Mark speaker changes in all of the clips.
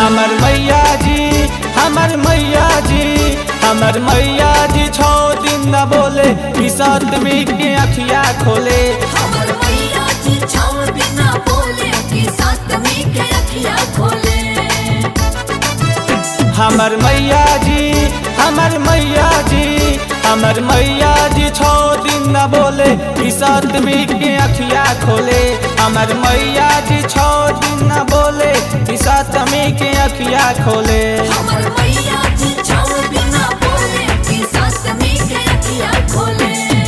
Speaker 1: हमर मैया जी, हमर मैया जी, हमर मैया जी 6 दिन न बोले कि सतमी के अखिया खोले।
Speaker 2: हमर मैया जी 6 दिन न बोले कि सतमी के अखिया खोले।
Speaker 1: हमर मैया जी, हमर मैया जी, हमर मैया जी 6 दिन न बोले कि सतमी के अखिया खोले। हमर मैया जी 6 दिन न बोले कि सतमी के अखिया खोले।
Speaker 2: हमर मैया जी 6 दिन न बोले कि सतमी के अखिया खोले।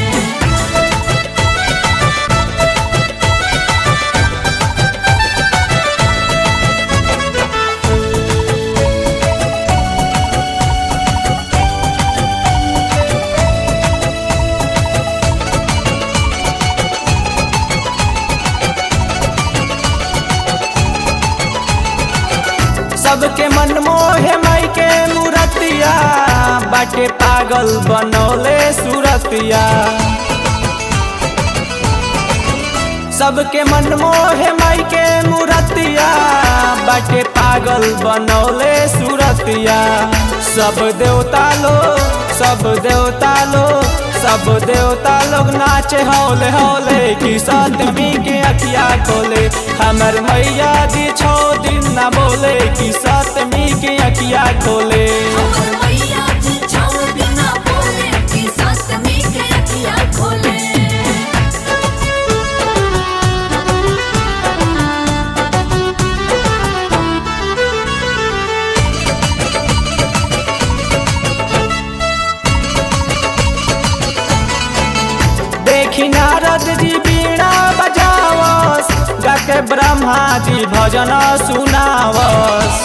Speaker 1: सबके मन मोहे माई के मूरतिया, बाटे पागल बनौले सूरतिया। सबके मन मोहे माई के मूरतिया, बाटे पागल बनौले सूरतिया। सब देवता लोग, सब देवता लोग, सब देवता लोग नाचे हौले हौले कि सतमी के अखिया खोले। हमर मैया जी 6 दिन न बोले कि सतमी के अखिया खोले।
Speaker 2: हमर मैया जी 6 दिन न बोले कि सतमी के अखिया खोले।
Speaker 1: देखी नारद जी बीड़ा बजावस, गाके ब्रह्मा जी भजन सुनावस।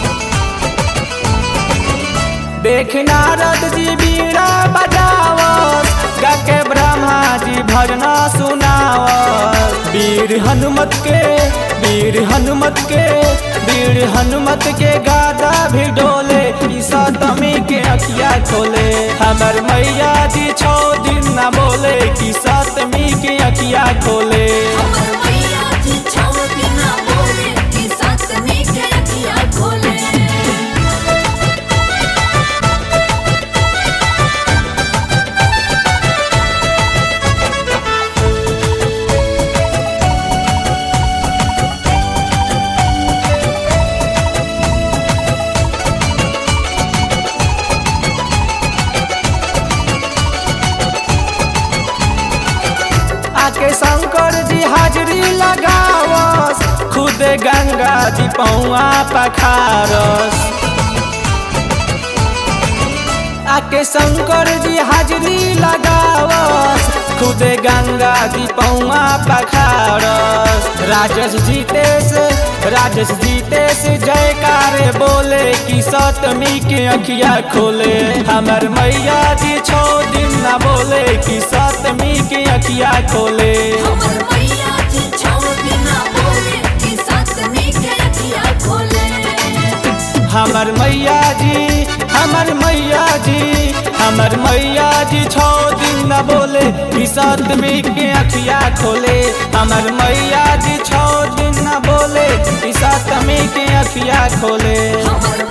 Speaker 1: देख नारद जी बीड़ा बजावस, गाके ब्रह्मा जी भजन सुनावस। वीर हनुमत के, वीर हनुमत के, वीर हनुमत के गादा भी डोले कि सतमी के अखिया खोले। हमर मैया जी 6 दिन न बोले कि सतमी के अखिया खोले।
Speaker 2: हमर मैया जी 6 दिन न बोले कि सतमी के अखिया खोले।
Speaker 1: आके शंकर जी हाजरी लगावस, खुद गंगा जी पौआ पखारस। आके शंकर जी हाजरी लगावस, खुद गंगा जी पौआ पखारस। राजेश जीतेश, राजेश जीतेश जयकारे बोले कि सतमी के अखिया खोले। हमर मैया जी 6 दिन न बोले कि सतमी के अखिया खोले।
Speaker 2: हमर मैया जी 6 दिन न बोले कि सतमी के अखिया खोले।
Speaker 1: हमर मैया जी, हमर मैया जी, हमर मैया जी 6 दिन न बोले कि सतमी के अखिया खोले। हमर मैया जी 6 दिन न बोले कि सतमी के अखिया खोले।
Speaker 2: हमर